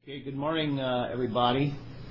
Okay, good morning, everybody.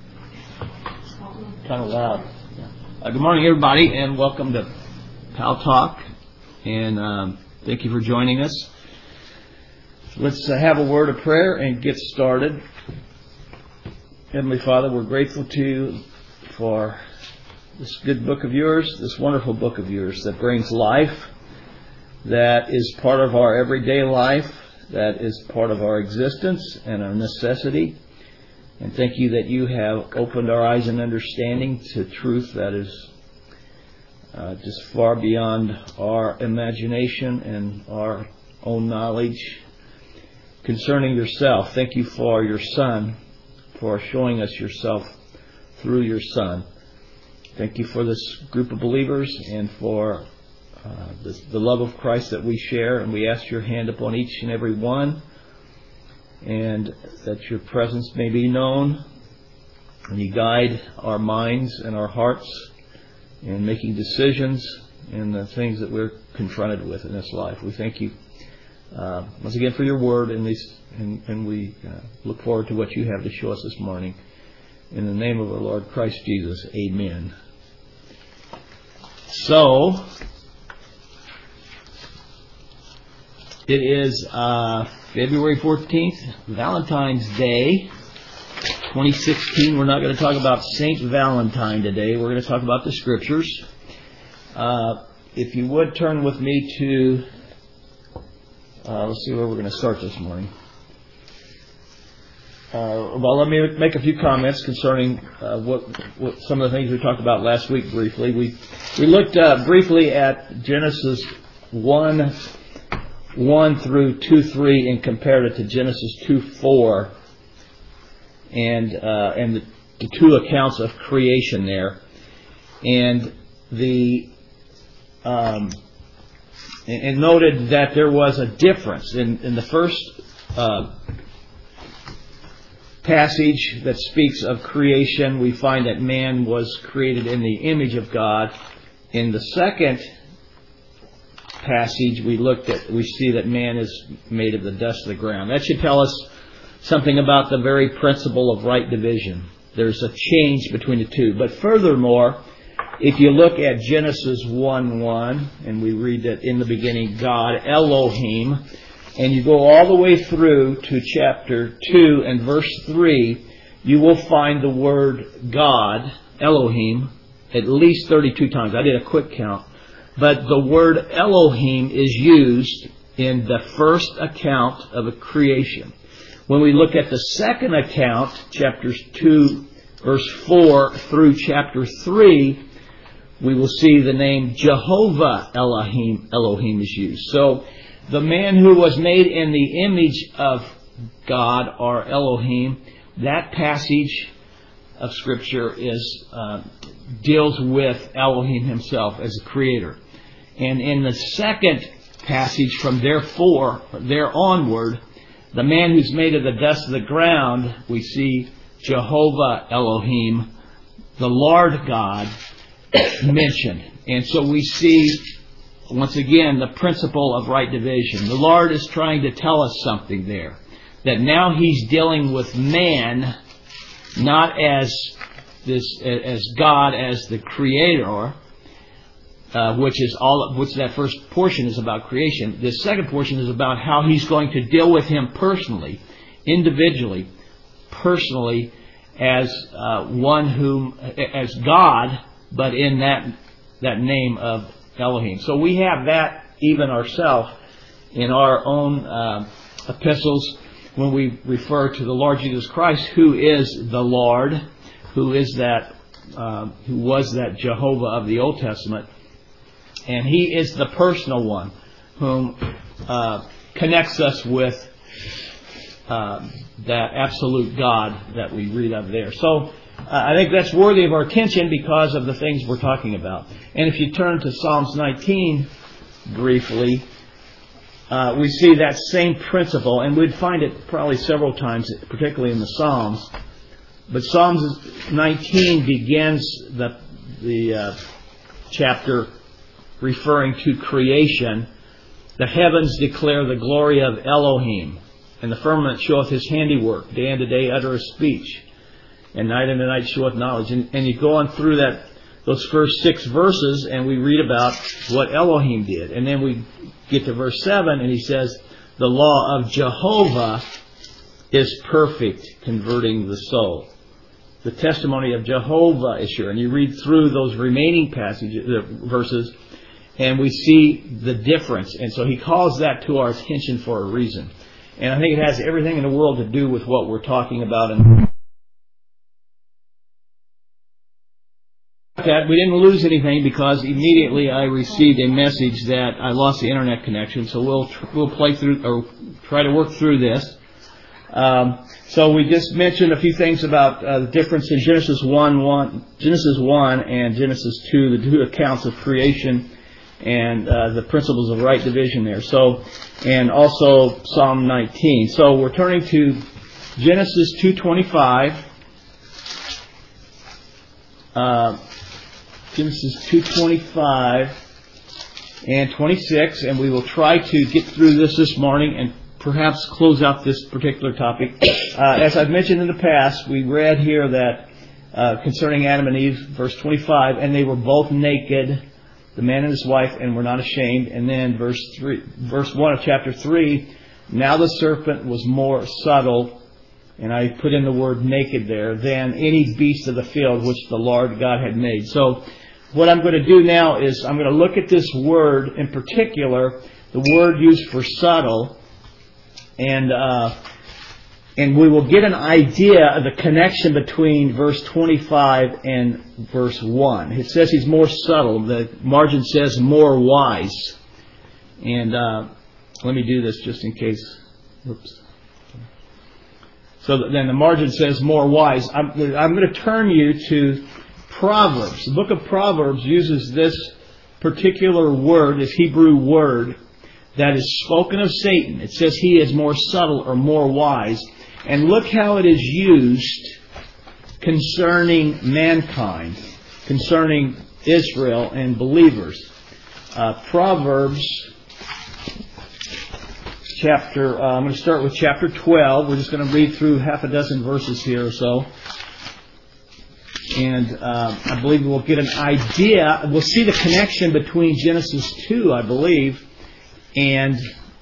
Kind of loud. Good morning, everybody, and welcome to Pal Talk. And thank you for joining us. Let's have a word of prayer and get started. Heavenly Father, we're grateful to you for this good book of yours, this wonderful book of yours that brings life, that is part of our everyday life, that is part of our existence and our necessity. And thank you that you have opened our eyes and understanding to truth that is just far beyond our imagination and our own knowledge concerning yourself. Thank you for your Son, for showing us yourself through your Son. Thank you for this group of believers and for the love of Christ that we share, and we ask your hand upon each and every one, and that your presence may be known, and you guide our minds and our hearts in making decisions in the things that we're confronted with in this life. We thank you once again for your word, and we look forward to what you have to show us this morning. In the name of our Lord Christ Jesus, amen. So, it is February 14th, Valentine's Day, 2016. We're not going to talk about Saint Valentine today. We're going to talk about the Scriptures. If you would turn with me to, let's see where we're going to start this morning. Well, let me make a few comments concerning what some of the things we talked about last week briefly. We looked briefly at Genesis 1 through 2:3 and compared it to Genesis 2:4 and the two accounts of creation there, and and noted that there was a difference in the first passage that speaks of creation. We find that man was created in the image of God. In the second passage we see that man is made of the dust of the ground. That should tell us something about the very principle of right division. There's a change between the two. But furthermore, if you look at Genesis 1:1, and we read that in the beginning God, Elohim, and you go all the way through to chapter 2 and verse 3, you will find the word God, Elohim, at least 32 times. I did a quick count. But the word Elohim is used in the first account of a creation. When we look at the second account, chapters 2, verse 4 through chapter 3, we will see the name Jehovah Elohim is used. So the man who was made in the image of God, or Elohim, that passage of Scripture deals with Elohim himself as a creator. And in the second passage from there onward, the man who's made of the dust of the ground, we see Jehovah Elohim, the Lord God, mentioned. And so we see, once again, the principle of right division. The Lord is trying to tell us something there. That now He's dealing with man, not as God as the Creator, which that first portion is about creation. The second portion is about how He's going to deal with him personally, individually, personally, as as God, but in that name of Elohim. So we have that even ourselves in our own epistles when we refer to the Lord Jesus Christ, who is the Lord, who was that Jehovah of the Old Testament. And He is the personal one whom connects us with that absolute God that we read of there. So I think that's worthy of our attention because of the things we're talking about. And if you turn to Psalms 19 briefly, we see that same principle, and we'd find it probably several times, particularly in the Psalms. But Psalms 19 begins the chapter referring to creation. The heavens declare the glory of Elohim. And the firmament showeth his handiwork. Day unto day uttereth speech. And night unto night showeth knowledge. And you go on through those first 6 verses, and we read about what Elohim did. And then we get to verse 7, and he says, the law of Jehovah is perfect, converting the soul. The testimony of Jehovah is sure. And you read through those remaining verses, and we see the difference. And so he calls that to our attention for a reason. And I think it has everything in the world to do with what we're talking about. And that we didn't lose anything, because immediately I received a message that I lost the internet connection. So we'll play through, or try to work through this. So we just mentioned a few things about the difference in Genesis 1 and Genesis 2, the 2 accounts of creation, and the principles of right division there. So, and also Psalm 19. So we're turning to Genesis 2:25. Genesis 2:25 and 26, and we will try to get through this morning and perhaps close out this particular topic. As I've mentioned in the past, we read here that concerning Adam and Eve, verse 25, and they were both naked, the man and his wife, and were not ashamed. And then verse 1 of chapter 3, now the serpent was more subtle, and I put in the word naked there, than any beast of the field which the Lord God had made. So what I'm going to do now is I'm going to look at this word in particular, the word used for subtle, and we will get an idea of the connection between verse 25 and verse 1. It says he's more subtle. The margin says more wise. And let me do this just in case. Oops. So then the margin says more wise. I'm going to turn you to Proverbs. The book of Proverbs uses this particular word, this Hebrew word, that is spoken of Satan. It says he is more subtle or more wise. And look how it is used concerning mankind, concerning Israel and believers. Proverbs chapter, I'm going to start with chapter 12. We're just going to read through half a dozen verses here or so. And I believe we'll get an idea. We'll see the connection between Genesis 2, I believe, and,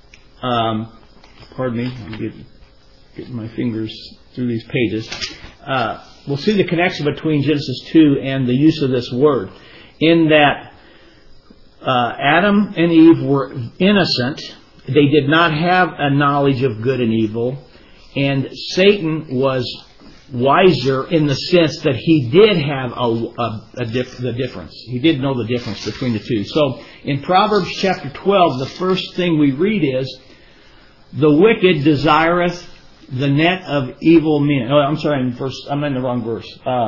pardon me, I'm getting my fingers through these pages. We'll see the connection between Genesis 2 and the use of this word, in that Adam and Eve were innocent. They did not have a knowledge of good and evil, and Satan was wiser in the sense that he did have the difference. He did know the difference between the two. So in Proverbs chapter 12, the first thing we read is, the wicked desireth the net of evil men. Oh, I'm sorry, I'm in the wrong verse.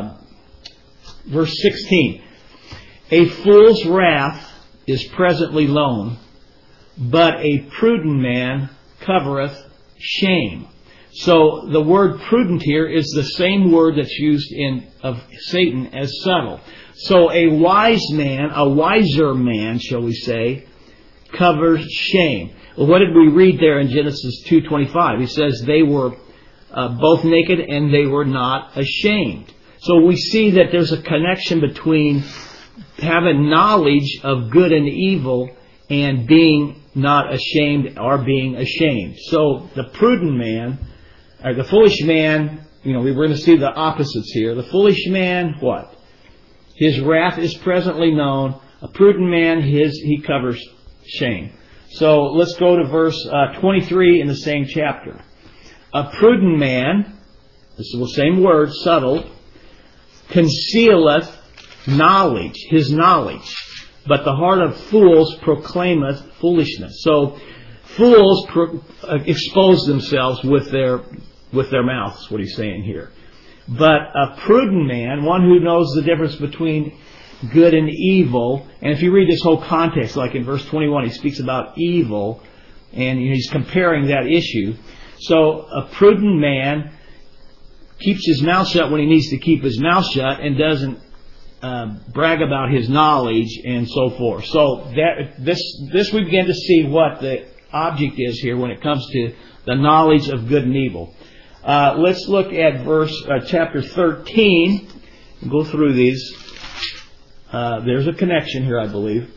Verse 16. A fool's wrath is presently known, but a prudent man covereth shame. So the word prudent here is the same word that's used of Satan as subtle. So a wise man, a wiser man, shall we say, covers shame. Well, what did we read there in Genesis 2:25? He says they were both naked and they were not ashamed. So we see that there's a connection between having knowledge of good and evil and being not ashamed or being ashamed. So the prudent man, or the foolish man, we're going to see the opposites here. The foolish man, what? His wrath is presently known. A prudent man, he covers shame. So let's go to verse 23 in the same chapter. A prudent man, this is the same word, subtle, concealeth knowledge, his knowledge, but the heart of fools proclaimeth foolishness. So fools expose themselves with their mouths, what he's saying here. But a prudent man, one who knows the difference between good and evil, and if you read this whole context, like in verse 21, he speaks about evil, and he's comparing that issue. So a prudent man keeps his mouth shut when he needs to keep his mouth shut, and doesn't brag about his knowledge and so forth. So this we begin to see what the object is here when it comes to the knowledge of good and evil. Let's look at chapter 13. We'll go through these. There's a connection here, I believe.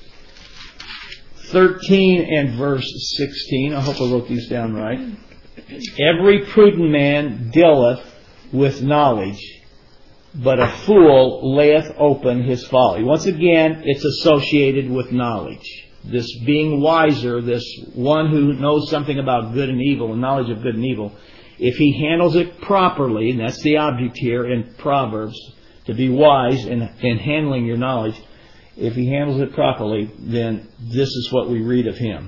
13 and verse 16. I hope I wrote these down right. Every prudent man dealeth with knowledge, but a fool layeth open his folly. Once again, it's associated with knowledge. This being wiser, this one who knows something about good and evil, and knowledge of good and evil, if he handles it properly, and that's the object here in Proverbs, to be wise in handling your knowledge, if he handles it properly, then this is what we read of him.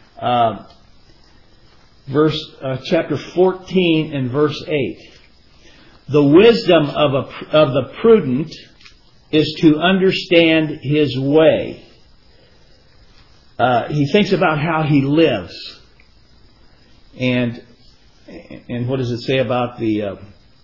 Chapter 14 and verse 8. The wisdom of the prudent is to understand his way. He thinks about how he lives. And what does it say about the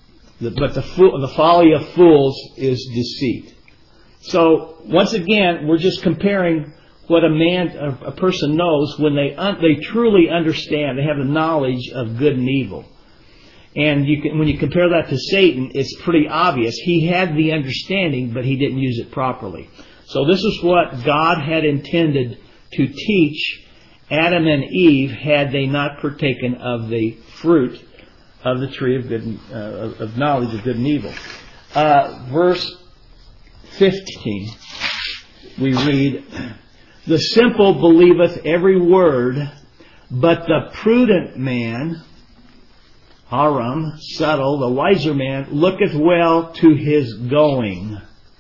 folly of fools is deceit. So once again, we're just comparing what a person knows when they truly understand. They have the knowledge of good and evil. And when you compare that to Satan, it's pretty obvious. He had the understanding, but he didn't use it properly. So this is what God had intended to teach Adam and Eve had they not partaken of the fruit of the tree of good, of knowledge of good and evil. Verse 15, we read, the simple believeth every word, but the prudent man, Aram, subtle, the wiser man, looketh well to his going.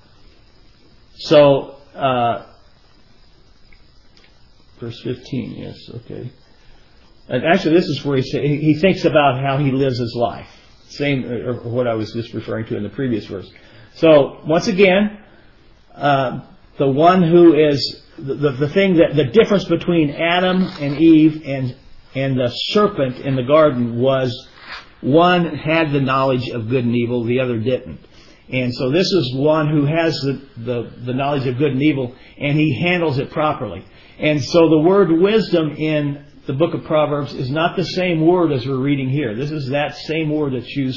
So, verse 15, yes, okay. And actually, this is where he thinks about how he lives his life. Same, or what I was just referring to in the previous verse. So, once again, the one who is the thing that the difference between Adam and Eve and the serpent in the garden was one had the knowledge of good and evil, the other didn't. And so this is one who has the knowledge of good and evil, and he handles it properly. And so the word wisdom in the book of Proverbs is not the same word as we're reading here. This is that same word that's used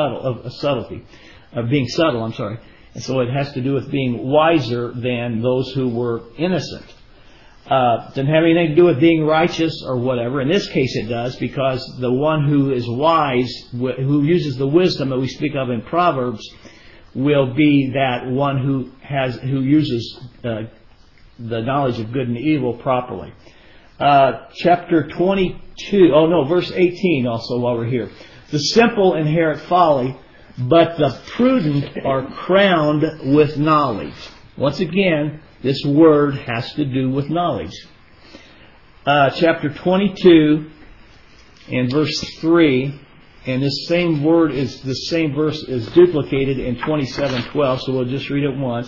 of being subtle, And so it has to do with being wiser than those who were innocent. Doesn't have anything to do with being righteous or whatever. In this case it does, because the one who is wise, who uses the wisdom that we speak of in Proverbs, will be that one who uses the knowledge of good and evil properly. Chapter 22, verse 18 also while we're here. The simple inherit folly, but the prudent are crowned with knowledge. Once again, this word has to do with knowledge. Chapter 22 and verse 3, and this same word the same verse is duplicated in 27:12, so we'll just read it once.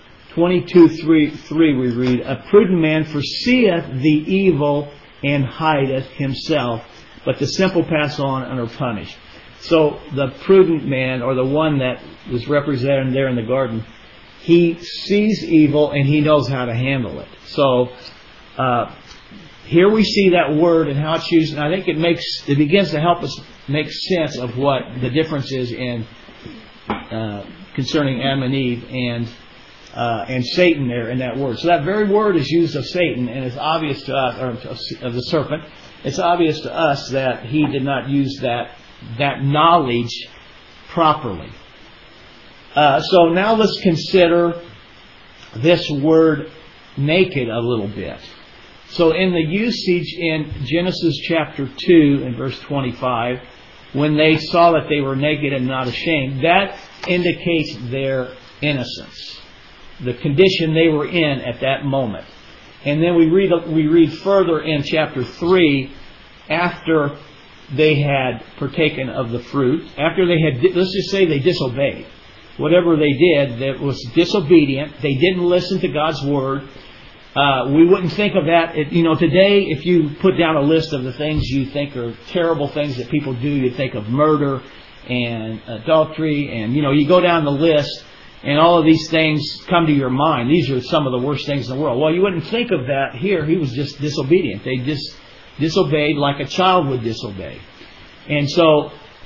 22:3 we read, a prudent man foreseeth the evil and hideth himself, but the simple pass on and are punished. So the prudent man, or the one that was represented there in the garden, he sees evil and he knows how to handle it. So here we see that word and how it's used, and I think it begins to help us make sense of what the difference is in concerning Adam and Eve and Satan there in that word. So that very word is used of Satan, and it's obvious to us, or of the serpent. It's obvious to us that he did not use that knowledge properly. So now let's consider this word naked a little bit. So in the usage in Genesis chapter 2 and verse 25, when they saw that they were naked and not ashamed, that indicates their innocence, the condition they were in at that moment. And then we read further in chapter 3, after they had partaken of the fruit, after they had, let's just say they disobeyed. Whatever they did that was disobedient, they didn't listen to God's word. We wouldn't think of that. Today, if you put down a list of the things you think are terrible things that people do, you think of murder and adultery, and you go down the list, and all of these things come to your mind. These are some of the worst things in the world. Well, you wouldn't think of that here. He was just disobedient. disobeyed like a child would disobey. And so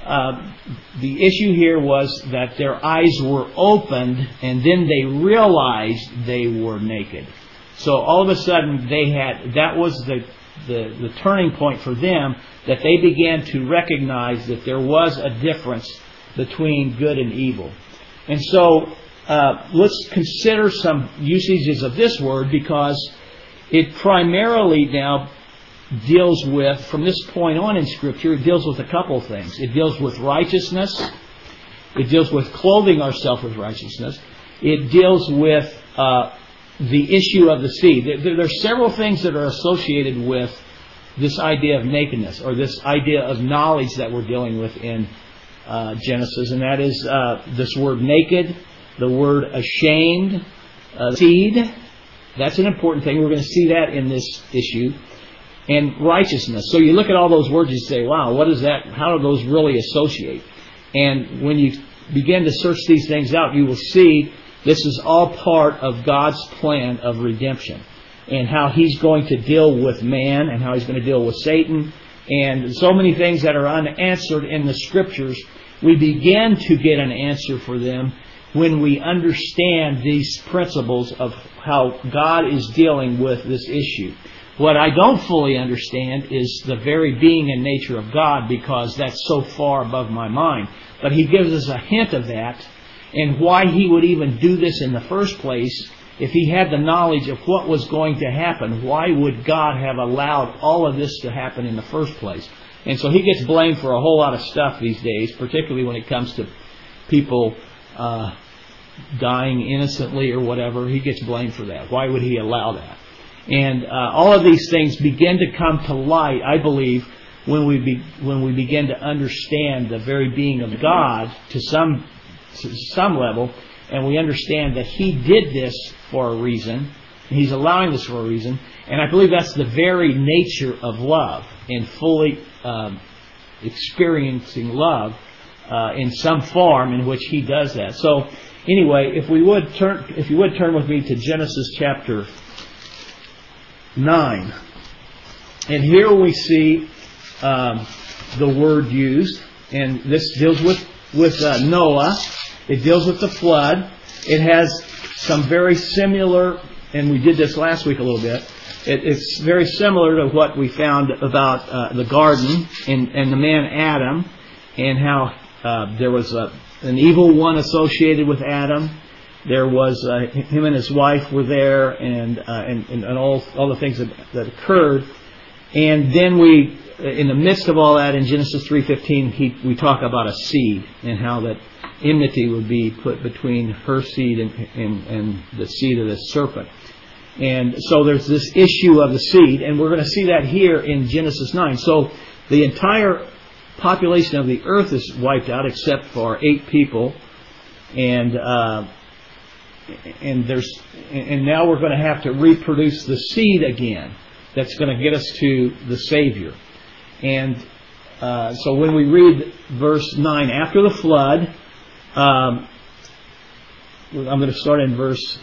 the issue here was that their eyes were opened, and then they realized they were naked. So all of a sudden that was the turning point for them, that they began to recognize that there was a difference between good and evil. And so let's consider some usages of this word, because it primarily now deals with, from this point on in Scripture, it deals with a couple of things. It deals with righteousness. It deals with clothing ourselves with righteousness. It deals with the issue of the seed. There are several things that are associated with this idea of nakedness, or this idea of knowledge that we're dealing with in Genesis, and that is this word naked, the word ashamed, seed. That's an important thing. We're going to see that in this issue. And righteousness. So you look at all those words, you say, wow, what is that? How do those really associate? And when you begin to search these things out, you will see this is all part of God's plan of redemption, and how He's going to deal with man, and how He's going to deal with Satan, and so many things that are unanswered in the Scriptures. We begin to get an answer for them when we understand these principles of how God is dealing with this issue. What I don't fully understand is the very being and nature of God, because that's so far above my mind. But He gives us a hint of that, and why He would even do this in the first place. If He had the knowledge of what was going to happen, why would God have allowed all of this to happen in the first place? And so He gets blamed for a whole lot of stuff these days, particularly when it comes to people dying innocently or whatever. He gets blamed for that. Why would He allow that? And all of these things begin to come to light, I believe, when we begin to understand the very being of God to some level, and we understand that He did this for a reason. He's allowing this for a reason, and I believe that's the very nature of love, and fully experiencing love in some form in which He does that. So, anyway, if you would turn with me to Genesis chapter 9. And here we see the word used, and this deals with Noah. It deals with the flood. It has some very similar, and we did this last week a little bit, it's very similar to what we found about the garden and the man Adam, and how there was an evil one associated with Adam. There was him and his wife were there, and all the things that occurred. And then we, in the midst of all that, in Genesis 3:15, we talk about a seed, and how that enmity would be put between her seed and the seed of the serpent. And so there's this issue of the seed, and we're going to see that here in Genesis 9. So the entire population of the earth is wiped out except for 8 people, and now we're going to have to reproduce the seed again that's going to get us to the Savior. And so when we read verse 9, after the flood, I'm going to start in verse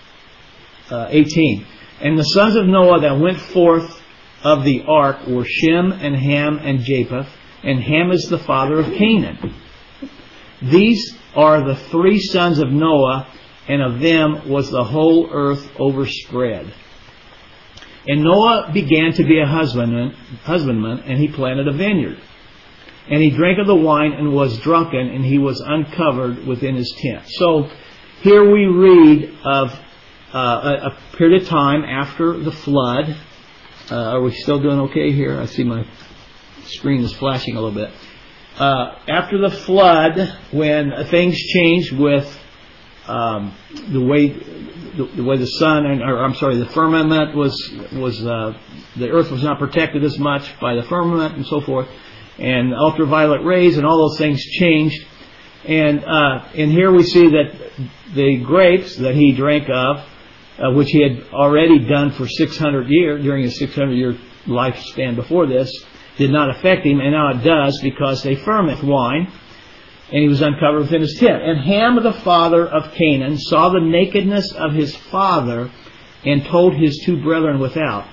18. And the sons of Noah that went forth of the ark were Shem and Ham and Japheth, and Ham is the father of Canaan. These are the 3 sons of Noah, and of them was the whole earth overspread. And Noah began to be a husbandman, and he planted a vineyard. And he drank of the wine and was drunken, and he was uncovered within his tent. So here we read of a period of time after the flood. Are we still doing okay here? I see my screen is flashing a little bit. After the flood, when things changed with the way the sun, the firmament was the earth was not protected as much by the firmament and so forth, and ultraviolet rays and all those things changed, and here we see that the grapes that he drank of, which he had already done for 600 years during his 600-year lifespan before this, did not affect him, and now it does, because they ferment wine. And he was uncovered within his tent. And Ham, the father of Canaan, saw the nakedness of his father, and told his 2 brethren without.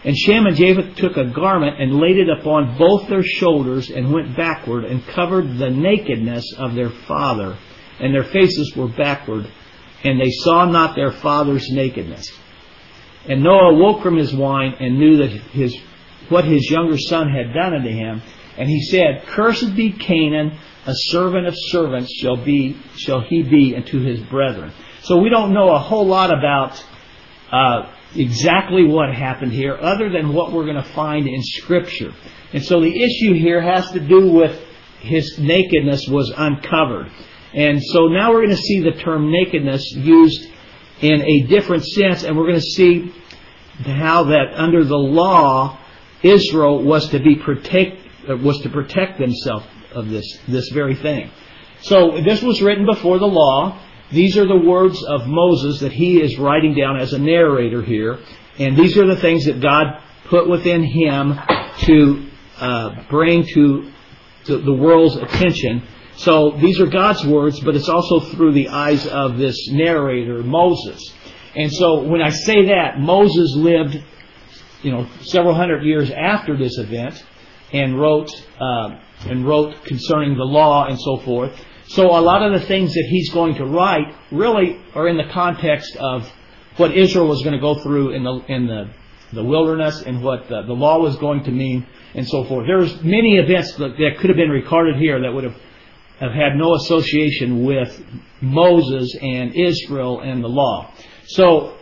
And Shem and Japheth took a garment and laid it upon both their shoulders and went backward and covered the nakedness of their father. And their faces were backward, and they saw not their father's nakedness. And Noah woke from his wine and knew that what his younger son had done unto him. And he said, Cursed be Canaan, a servant of servants shall he be unto his brethren. So we don't know a whole lot about exactly what happened here, other than what we're going to find in Scripture. And so the issue here has to do with his nakedness was uncovered. And so now we're going to see the term nakedness used in a different sense, and we're going to see how that under the law, Israel was to protect themselves of this very thing. So this was written before the law. These are the words of Moses that he is writing down as a narrator here. And these are the things that God put within him to bring to the world's attention. So these are God's words, but it's also through the eyes of this narrator, Moses. And so when I say that, Moses lived, several hundred years after this event and wrote concerning the law and so forth. So a lot of the things that he's going to write really are in the context of what Israel was going to go through in the wilderness and what the law was going to mean and so forth. There's many events that could have been recorded here that would have had no association with Moses and Israel and the law. So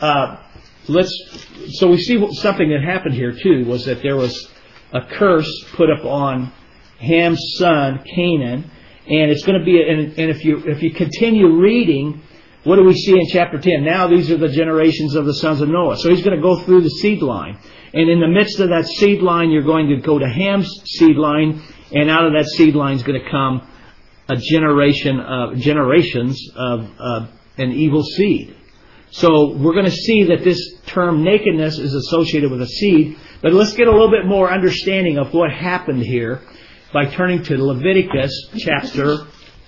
we see something that happened here too, was that there was a curse put upon Ham's son Canaan. And it's going to be, and if you continue reading, what do we see in chapter 10? Now these are the generations of the sons of Noah. So he's going to go through the seed line. And in the midst of that seed line, you're going to go to Ham's seed line, and out of that seed line is going to come generations of an evil seed. So we're going to see that this term nakedness is associated with a seed. But let's get a little bit more understanding of what happened here by turning to Leviticus chapter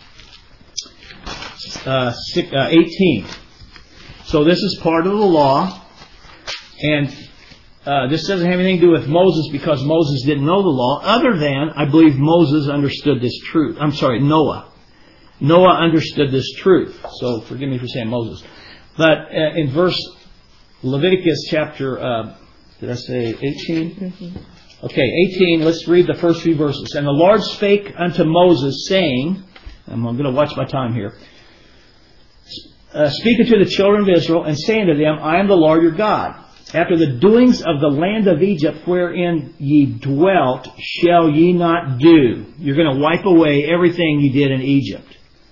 18. So this is part of the law, and this doesn't have anything to do with Moses because Moses didn't know the law, other than I believe Moses understood this truth. I'm sorry, Noah. Noah understood this truth. So forgive me for saying Moses. But in Leviticus chapter, did I say 18? Okay, 18, let's read the first few verses. And the Lord spake unto Moses, saying, I'm going to watch my time here, speak unto the children of Israel, and say unto them, I am the Lord your God. After the doings of the land of Egypt, wherein ye dwelt, shall ye not do. You're going to wipe away everything you did in Egypt.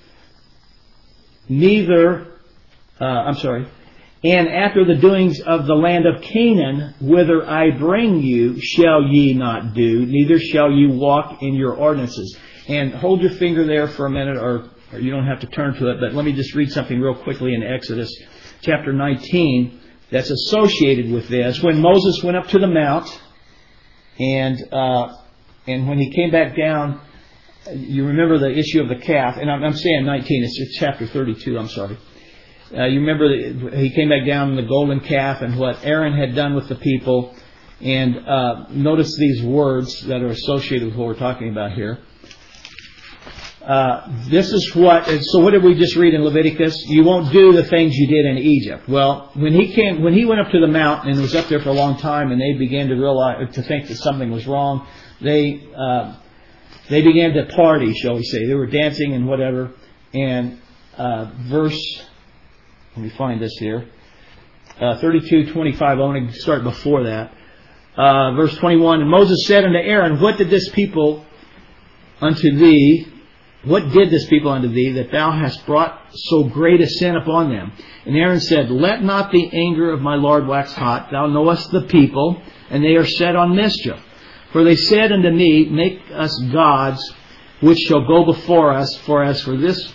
And after the doings of the land of Canaan, whither I bring you, shall ye not do, neither shall you walk in your ordinances. And hold your finger there for a minute, or you don't have to turn to it, but let me just read something real quickly in Exodus chapter 19 that's associated with this. When Moses went up to the mount, and when he came back down, you remember the issue of the calf, and I'm saying 19, it's chapter 32, I'm sorry. You remember that he came back down in the golden calf and what Aaron had done with the people. And notice these words that are associated with what we're talking about here. So what did we just read in Leviticus? You won't do the things you did in Egypt. Well, when he went up to the mountain and was up there for a long time, and they began to think that something was wrong, they began to party, shall we say. They were dancing and whatever. And let me find this here. 32:25. I want to start before that. Verse 21. And Moses said unto Aaron, What did this people unto thee that thou hast brought so great a sin upon them? And Aaron said, Let not the anger of my Lord wax hot. Thou knowest the people, and they are set on mischief. For they said unto me, Make us gods, which shall go before us. For as for this,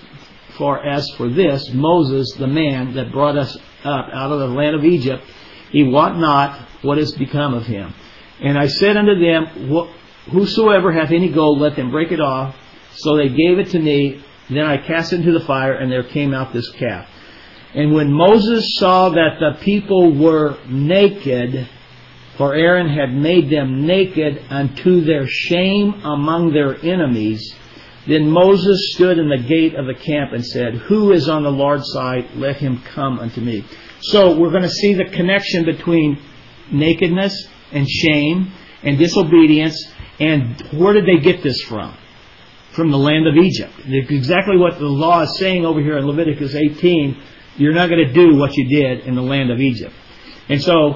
Moses, the man that brought us up out of the land of Egypt, he wot not what is become of him. And I said unto them, Whosoever hath any gold, let them break it off. So they gave it to me. Then I cast it into the fire, and there came out this calf. And when Moses saw that the people were naked, For Aaron had made them naked unto their shame among their enemies. Then Moses stood in the gate of the camp and said, Who is on the Lord's side? Let him come unto me. So we're going to see the connection between nakedness and shame and disobedience. And where did they get this from? From the land of Egypt. Exactly what the law is saying over here in Leviticus 18. You're not going to do what you did in the land of Egypt. And so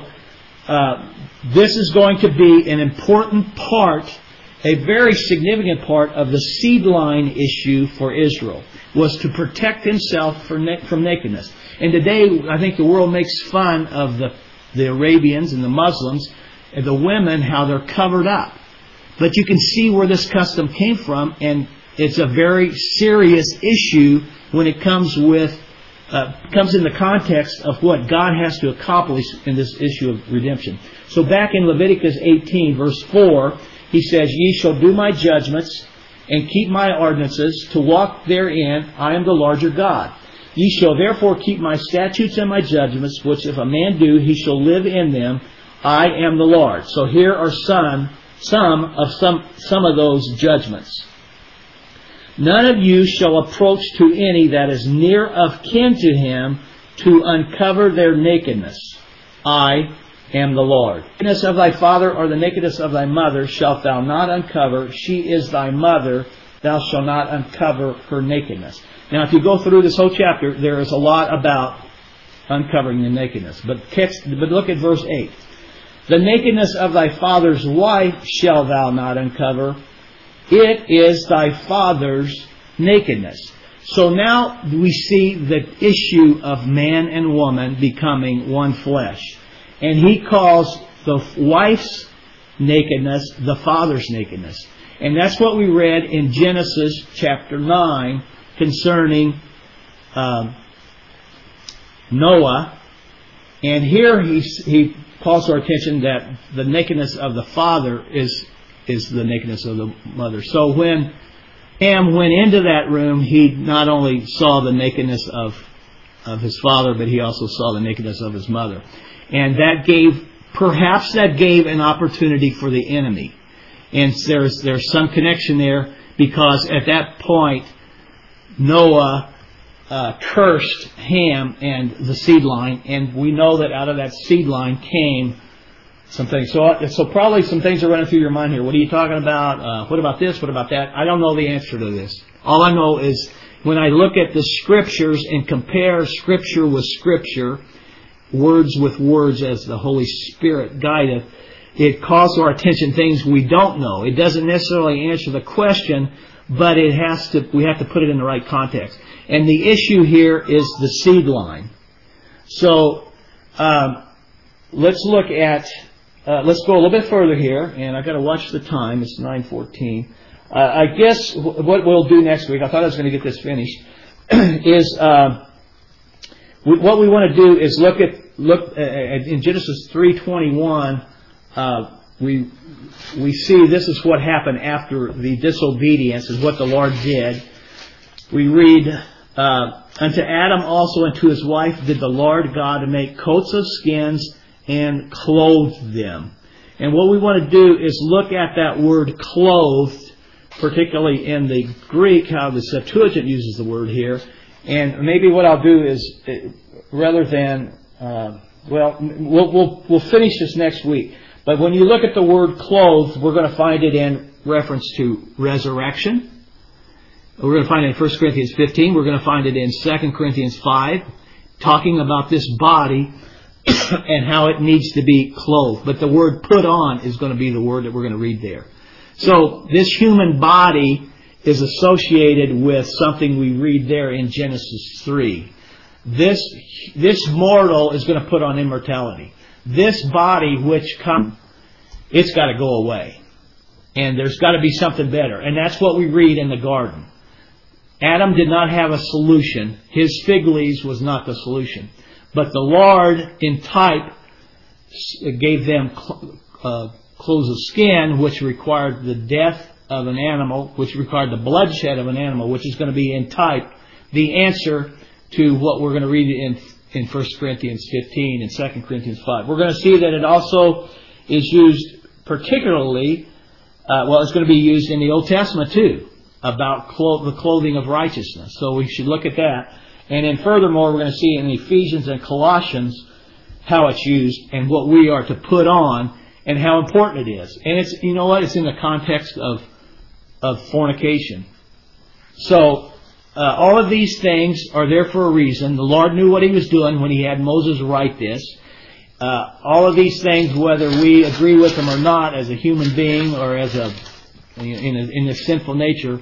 this is going to be an important part, a very significant part of the seed line issue for Israel, was to protect himself from nakedness. And today, I think the world makes fun of the Arabians and the Muslims, and the women, how they're covered up. But you can see where this custom came from, and it's a very serious issue when it comes in the context of what God has to accomplish in this issue of redemption. So back in Leviticus 18, verse 4, he says, Ye shall do my judgments and keep my ordinances to walk therein. I am the Lord your God. Ye shall therefore keep my statutes and my judgments, which if a man do, he shall live in them. I am the Lord. So here are some of those judgments. None of you shall approach to any that is near of kin to him to uncover their nakedness. I am the Lord. The nakedness of thy father or the nakedness of thy mother shalt thou not uncover. She is thy mother. Thou shalt not uncover her nakedness. Now, if you go through this whole chapter, there is a lot about uncovering the nakedness. But look at verse 8. The nakedness of thy father's wife shalt thou not uncover. It is thy father's nakedness. So now we see the issue of man and woman becoming one flesh. And he calls the wife's nakedness the father's nakedness. And that's what we read in Genesis chapter 9 concerning Noah. And here he calls our attention that the nakedness of the father is the nakedness of the mother. So when Ham went into that room, he not only saw the nakedness of his father, but he also saw the nakedness of his mother. And that gave an opportunity for the enemy. And there's some connection there, because at that point Noah cursed Ham and the seed line, and we know that out of that seed line came some things. So probably some things are running through your mind here. What are you talking about? What about this? What about that? I don't know the answer to this. All I know is when I look at the Scriptures and compare Scripture with Scripture, words with words as the Holy Spirit guideth, it calls to our attention things we don't know. It doesn't necessarily answer the question, but we have to put it in the right context. And the issue here is the seed line. So let's look at. Let's go a little bit further here, and I've got to watch the time. It's 9:14. I guess what we'll do next week, I thought I was going to get this finished, is what we want to do is look at in Genesis 3:21. We see this is what happened after the disobedience, is what the Lord did. We read, Unto Adam also and to his wife did the Lord God make coats of skins and clothed them. And what we want to do is look at that word clothed, particularly in the Greek, how the Septuagint uses the word here. And maybe what I'll do is, rather than, we'll finish this next week. But when you look at the word clothed, we're going to find it in reference to resurrection. We're going to find it in 1 Corinthians 15. We're going to find it in 2 Corinthians 5, talking about this body and how it needs to be clothed. But the word put on is going to be the word that we're going to read there. So this human body is associated with something we read there in Genesis 3. This mortal is going to put on immortality. This body which comes, it's got to go away. And there's got to be something better. And that's what we read in the garden. Adam did not have a solution. His fig leaves was not the solution. But the Lord, in type, gave them clothes of skin, which required the death of an animal, which required the bloodshed of an animal, which is going to be in type the answer to what we're going to read in 1 Corinthians 15 and 2 Corinthians 5. We're going to see that it also is used particularly, it's going to be used in the Old Testament too, about the clothing of righteousness. So we should look at that. And then furthermore, we're going to see in Ephesians and Colossians how it's used and what we are to put on and how important it is. And it's, you know what, it's in the context of fornication. So, all of these things are there for a reason. The Lord knew what He was doing when He had Moses write this. All of these things, whether we agree with them or not, as a human being or as in a sinful nature,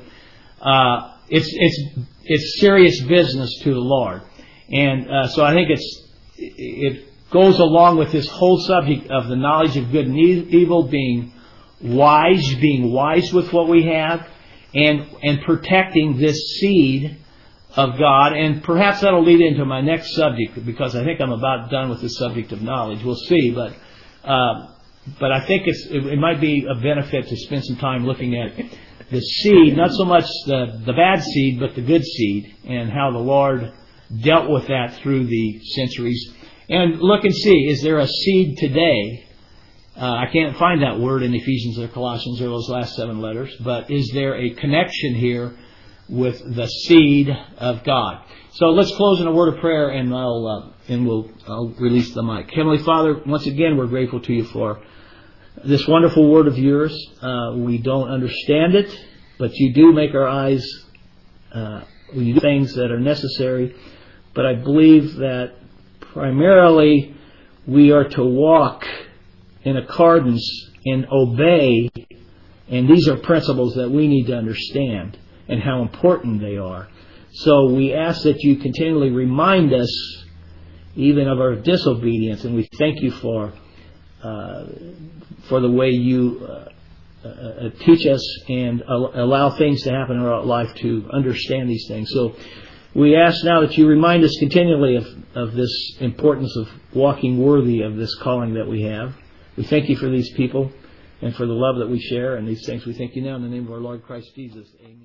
it's serious business to the Lord. And so I think it goes along with this whole subject of the knowledge of good and evil, being wise with what we have, and protecting this seed of God. And perhaps that'll lead into my next subject, because I think I'm about done with the subject of knowledge. We'll see, but I think it might be a benefit to spend some time looking at the seed, not so much the bad seed, but the good seed, and how the Lord dealt with that through the centuries. And look and see, is there a seed today? I can't find that word in Ephesians or Colossians or those last 7 letters, but is there a connection here with the seed of God? So let's close in a word of prayer, and I'll release the mic. Heavenly Father, once again, we're grateful to You for this wonderful word of Yours. We don't understand it, but You do make our eyes, You do things that are necessary. But I believe that primarily we are to walk in accordance and obey, and these are principles that we need to understand and how important they are. So we ask that You continually remind us even of our disobedience, and we thank You for the way You teach us and allow things to happen in our life to understand these things. So we ask now that You remind us continually of this importance of walking worthy of this calling that we have. We thank You for these people and for the love that we share, and these things we thank You now in the name of our Lord Christ Jesus. Amen.